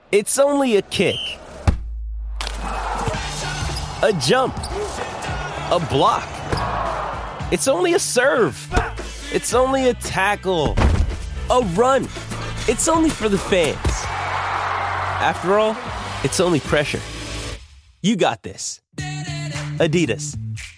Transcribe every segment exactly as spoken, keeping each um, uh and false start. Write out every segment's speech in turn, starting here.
It's only a kick, a jump, a block. It's only a serve. It's only a tackle, a run. It's only for the fans. After all, it's only pressure. You got this. Adidas.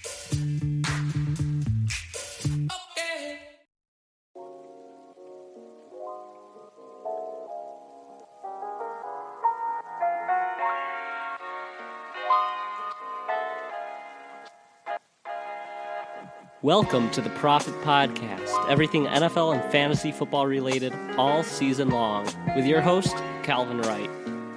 Welcome to the Prophet Podcast, everything N F L and fantasy football related all season long, with your host, Calvin Wright.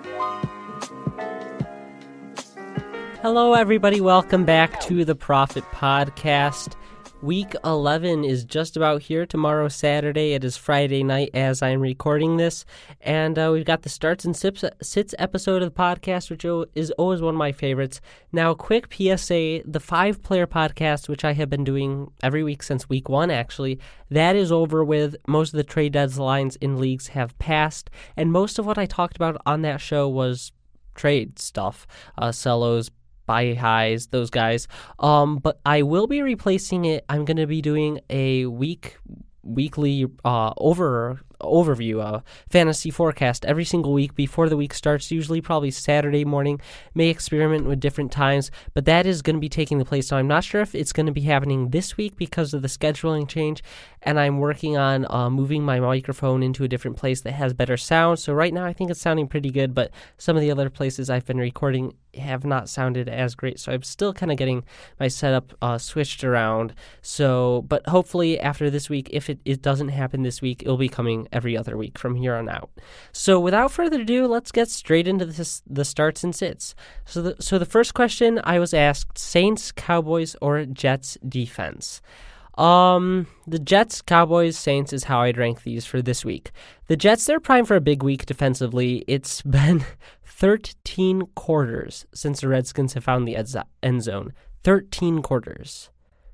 Hello, everybody. Welcome back to the Prophet Podcast. Week eleven is just about here. Tomorrow, Saturday. It is Friday night as I'm recording this. And uh, we've got the Starts and Sips, Sits episode of the podcast, which is always one of my favorites. Now, quick P S A, the five-player podcast, which I have been doing every week since week one, actually, that is over with. Most of the trade deadlines in leagues have passed. And most of what I talked about on that show was trade stuff, uh, Cellos, buy highs, those guys. Um, but I will be replacing it. I'm going to be doing a week, weekly uh, over overview, uh, fantasy forecast every single week before the week starts, usually probably Saturday morning. May experiment with different times, but that is going to be taking the place. So I'm not sure if it's going to be happening this week because of the scheduling change, and I'm working on uh, moving my microphone into a different place that has better sound. So right now I think it's sounding pretty good, but some of the other places I've been recording have not sounded as great. So I'm still kind of getting my setup uh, switched around. So, but hopefully after this week, if it, it doesn't happen this week, it'll be coming every other week from here on out. So without further ado, let's get straight into this, the starts and sits. So the, so the first question I was asked, Saints, Cowboys, or Jets defense? Um, the Jets, Cowboys, Saints is how I'd rank these for this week. The Jets, they're primed for a big week defensively. It's been thirteen quarters since the Redskins have found the end zone. thirteen quarters.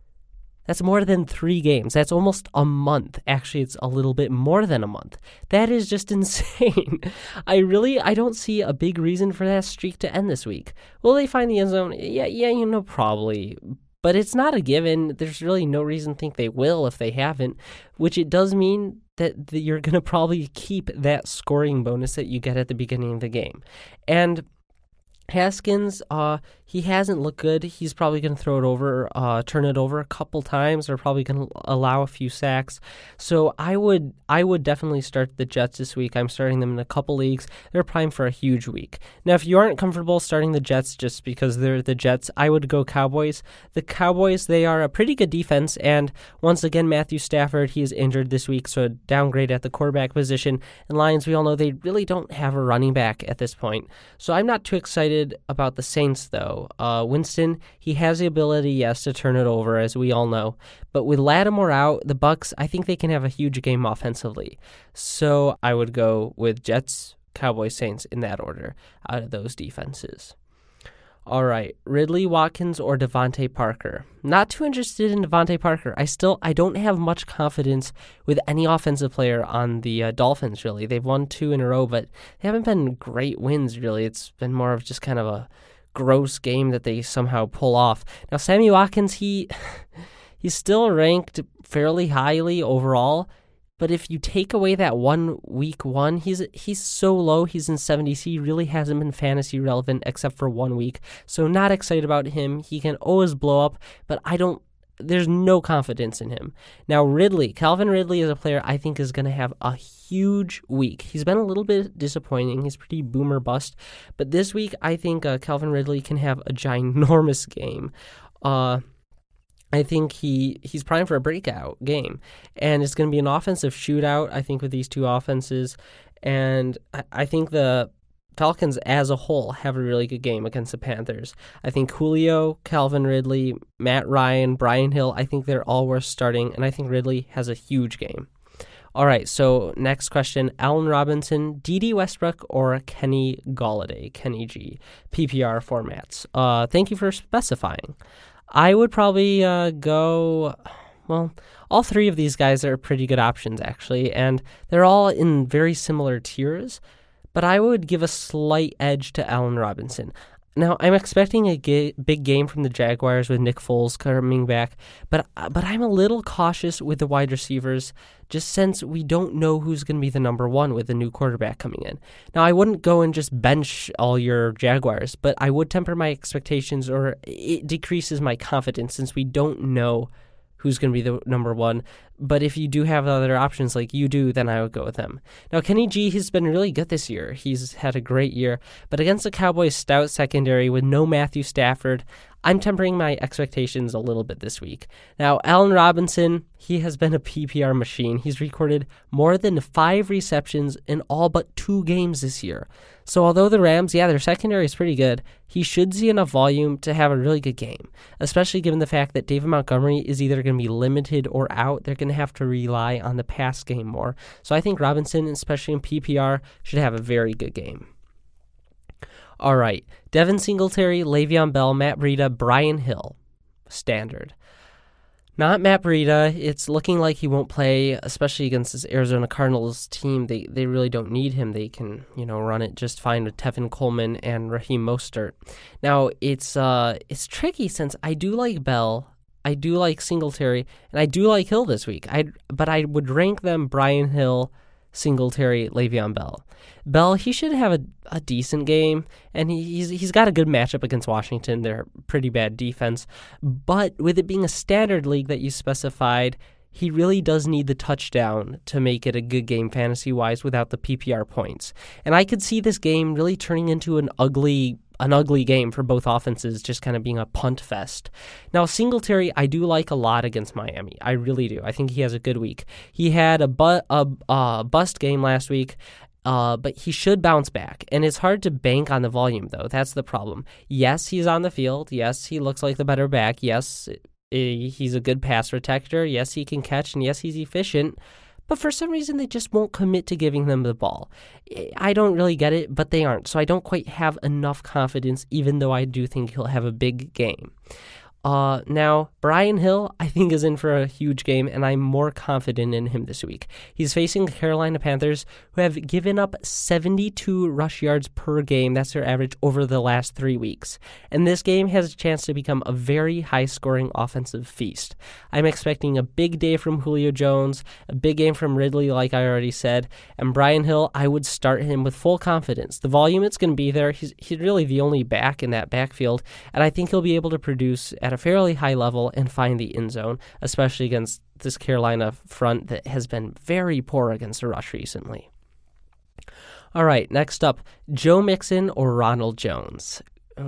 That's more than three games. That's almost a month. Actually, it's a little bit more than a month. That is just insane. I really, I don't see a big reason for that streak to end this week. Will they find the end zone? Yeah, yeah, you know, probably. But it's not a given. There's really no reason to think they will if they haven't, which it does mean that you're going to probably keep that scoring bonus that you get at the beginning of the game. And Haskins, uh, he hasn't looked good. He's probably going to throw it over, uh, turn it over a couple times, or probably going to allow a few sacks. So I would, I would definitely start the Jets this week. I'm starting them in a couple leagues. They're primed for a huge week. Now, if you aren't comfortable starting the Jets just because they're the Jets, I would go Cowboys. The Cowboys, they are a pretty good defense, and once again, Matthew Stafford, he is injured this week, so a downgrade at the quarterback position. And Lions, we all know they really don't have a running back at this point. So I'm not too excited about the Saints, though. Uh, Winston, he has the ability, yes, to turn it over, as we all know. But with Lattimore out, the Bucs, I think they can have a huge game offensively. So I would go with Jets, Cowboys, Saints in that order out of those defenses. All right, Ridley, Watkins, or Devontae Parker? Not too interested in Devontae Parker. I still, I don't have much confidence with any offensive player on the uh, Dolphins, really. They've won two in a row, but they haven't been great wins, really. It's been more of just kind of a gross game that they somehow pull off. Now, Sammy Watkins, he he's still ranked fairly highly overall, but if you take away that one week one, he's he's so low. He's in seventy. He really hasn't been fantasy relevant except for one week. So not excited about him. He can always blow up, but I don't. There's no confidence in him. Now Ridley, Calvin Ridley is a player I think is going to have a huge week. He's been a little bit disappointing. He's pretty boomer bust, but this week I think uh, Calvin Ridley can have a ginormous game. Uh. I think he, he's primed for a breakout game, and it's going to be an offensive shootout, I think, with these two offenses, and I, I think the Falcons as a whole have a really good game against the Panthers. I think Julio, Calvin Ridley, Matt Ryan, Brian Hill, I think they're all worth starting, and I think Ridley has a huge game. All right, so next question, Allen Robinson, D D Westbrook, or Kenny Golladay, Kenny G, P P R formats. Uh, thank you for specifying. I would probably uh, go, well, all three of these guys are pretty good options, actually, and they're all in very similar tiers, but I would give a slight edge to Allen Robinson. Now, I'm expecting a ga- big game from the Jaguars with Nick Foles coming back, but but I'm a little cautious with the wide receivers just since we don't know who's going to be the number one with the new quarterback coming in. Now, I wouldn't go and just bench all your Jaguars, but I would temper my expectations, or it decreases my confidence since we don't know who's going to be the number one. But if you do have other options like you do, then I would go with them. Now, Kenny G has been really good this year. He's had a great year. But against the Cowboys' stout secondary with no Matthew Stafford, I'm tempering my expectations a little bit this week. Now, Allen Robinson, he has been a P P R machine. He's recorded more than five receptions in all but two games this year. So although the Rams, yeah, their secondary is pretty good, he should see enough volume to have a really good game, especially given the fact that David Montgomery is either going to be limited or out. They're going to have to rely on the pass game more. So I think Robinson, especially in P P R, should have a very good game. All right, Devin Singletary, Le'Veon Bell, Matt Breida, Brian Hill, standard. Not Matt Breida. It's looking like he won't play, especially against this Arizona Cardinals team. They they really don't need him. They can, you know, run it just fine with Tevin Coleman and Raheem Mostert. Now, it's uh it's tricky since I do like Bell, I do like Singletary, and I do like Hill this week. I but I would rank them Brian Hill, Singletary, Le'Veon Bell. Bell, he should have a, a decent game, and he, he's he's got a good matchup against Washington. They're a pretty bad defense. But with it being a standard league that you specified, he really does need the touchdown to make it a good game fantasy-wise without the P P R points. And I could see this game really turning into an ugly an ugly game for both offenses, just kind of being a punt fest. Now, Singletary, I do like a lot against Miami. I really do. I think he has a good week. He had a, bu- a uh, bust game last week, uh, but he should bounce back. And it's hard to bank on the volume, though. That's the problem. Yes, he's on the field. Yes, he looks like the better back. Yes, he's a good pass protector. Yes, he can catch. And yes, he's efficient. But for some reason, they just won't commit to giving them the ball. I don't really get it, but they aren't. So I don't quite have enough confidence, even though I do think he'll have a big game. Uh, now, Brian Hill, I think, is in for a huge game, and I'm more confident in him this week. He's facing the Carolina Panthers, who have given up seventy-two rush yards per game. That's their average over the last three weeks. And this game has a chance to become a very high-scoring offensive feast. I'm expecting a big day from Julio Jones, a big game from Ridley, like I already said, and Brian Hill, I would start him with full confidence. The volume, it's going to be there. He's, he's really the only back in that backfield, and I think he'll be able to produce at a fairly high level and find the end zone, especially against this Carolina front that has been very poor against the rush recently. All right, next up, Joe Mixon or Ronald Jones?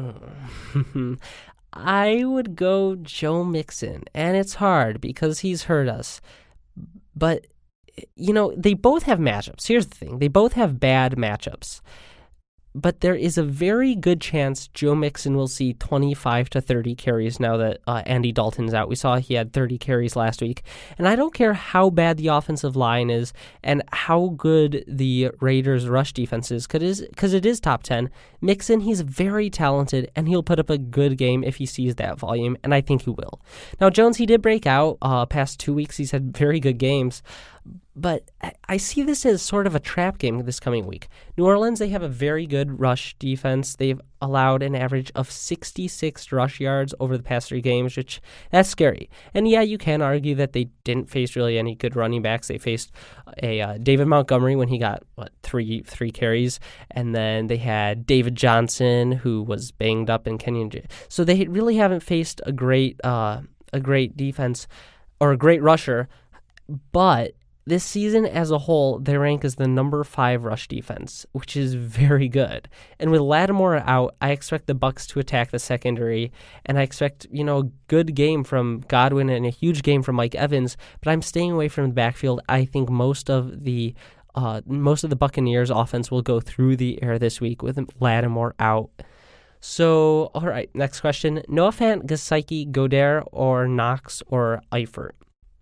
I would go Joe Mixon, and it's hard because he's hurt us. But, you know, they both have matchups. Here's the thing. They both have bad matchups. But there is a very good chance Joe Mixon will see twenty-five to thirty carries now that uh, Andy Dalton's out. We saw he had thirty carries last week. And I don't care how bad the offensive line is and how good the Raiders' rush defense is, because it is top ten. Mixon, he's very talented, and he'll put up a good game if he sees that volume, and I think he will. Now, Jones, he did break out. Uh, past two weeks, he's had very good games. But I see this as sort of a trap game this coming week. New Orleans, they have a very good rush defense. They've allowed an average of sixty-six rush yards over the past three games, which that's scary. And yeah, you can argue that they didn't face really any good running backs. They faced a uh, David Montgomery when he got what three three carries, and then they had David Johnson who was banged up in Kenyon. So they really haven't faced a great uh, a great defense or a great rusher, but this season as a whole, they rank as the number five rush defense, which is very good. And with Lattimore out, I expect the Bucs to attack the secondary, and I expect, you know, a good game from Godwin and a huge game from Mike Evans, but I'm staying away from the backfield. I think most of the uh, most of the Buccaneers offense will go through the air this week with Lattimore out. So, all right, next question. Noah Fant, Gesicki, Goddard, or Knox, or Eifert?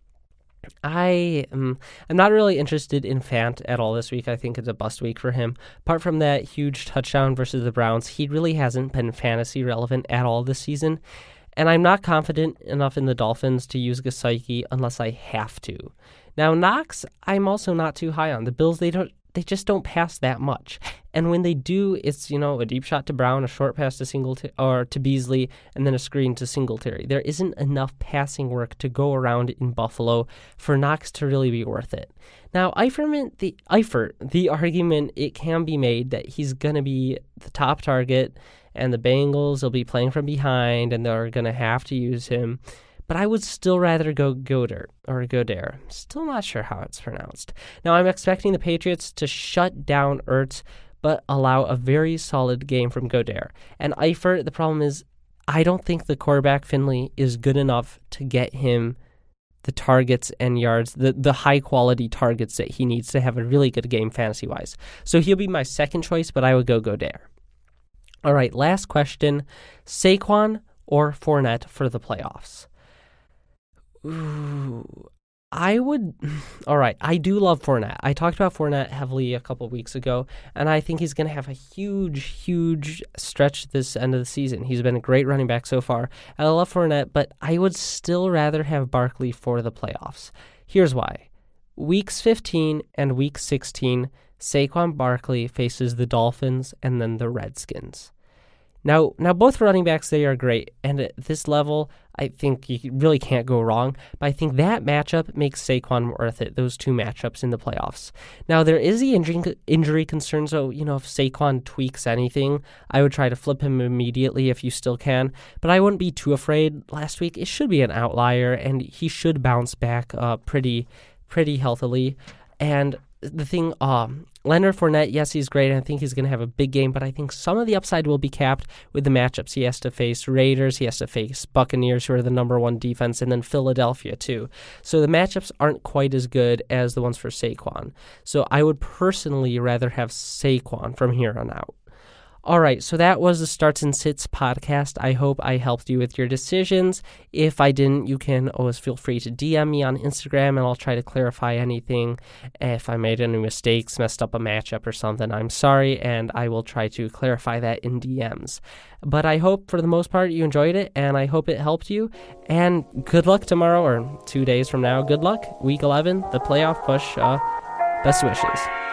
I um, I'm not really interested in Fant at all this week. I think it's a bust week for him. Apart from that huge touchdown versus the Browns, he really hasn't been fantasy relevant at all this season. And I'm not confident enough in the Dolphins to use Gesicki unless I have to. Now, Knox, I'm also not too high on. The Bills, they don't they just don't pass that much. And when they do, it's, you know, a deep shot to Brown, a short pass to Singletary, or to Beasley, and then a screen to Singletary. There isn't enough passing work to go around in Buffalo for Knox to really be worth it. Now, Eifert, the, Eifert, the argument, it can be made that he's going to be the top target, and the Bengals will be playing from behind, and they're going to have to use him. But I would still rather go Goddard or Goddard. Still not sure how it's pronounced. Now, I'm expecting the Patriots to shut down Ertz, but allow a very solid game from Goddard. And Eifert, the problem is, I don't think the quarterback, Finley, is good enough to get him the targets and yards, the, the high-quality targets that he needs to have a really good game fantasy-wise. So he'll be my second choice, but I would go Goddard. All right, last question. Saquon or Fournette for the playoffs? Ooh, I would, all right, I do love Fournette. I talked about Fournette heavily a couple of weeks ago, and I think he's going to have a huge, huge stretch this end of the season. He's been a great running back so far, and I love Fournette, but I would still rather have Barkley for the playoffs. Here's why. Weeks fifteen and week sixteen, Saquon Barkley faces the Dolphins and then the Redskins. Now, now both running backs, they are great, and at this level, I think you really can't go wrong, but I think that matchup makes Saquon worth it, those two matchups in the playoffs. Now, there is the injury, injury concern, so, you know, if Saquon tweaks anything, I would try to flip him immediately if you still can, but I wouldn't be too afraid. Last week, it should be an outlier, and he should bounce back uh, pretty, pretty healthily, and the thing, um, Leonard Fournette, yes, he's great, and I think he's going to have a big game, but I think some of the upside will be capped with the matchups. He has to face Raiders, he has to face Buccaneers, who are the number one defense, and then Philadelphia, too. So the matchups aren't quite as good as the ones for Saquon. So I would personally rather have Saquon from here on out. All right, so that was the Starts and Sits podcast. I hope I helped you with your decisions. If I didn't, you can always feel free to D M me on Instagram, and I'll try to clarify anything. If I made any mistakes, messed up a matchup or something, I'm sorry, and I will try to clarify that in D Ms. But I hope, for the most part, you enjoyed it, and I hope it helped you. And good luck tomorrow, or two days from now. Good luck. Week eleven, the playoff push. Uh, best wishes.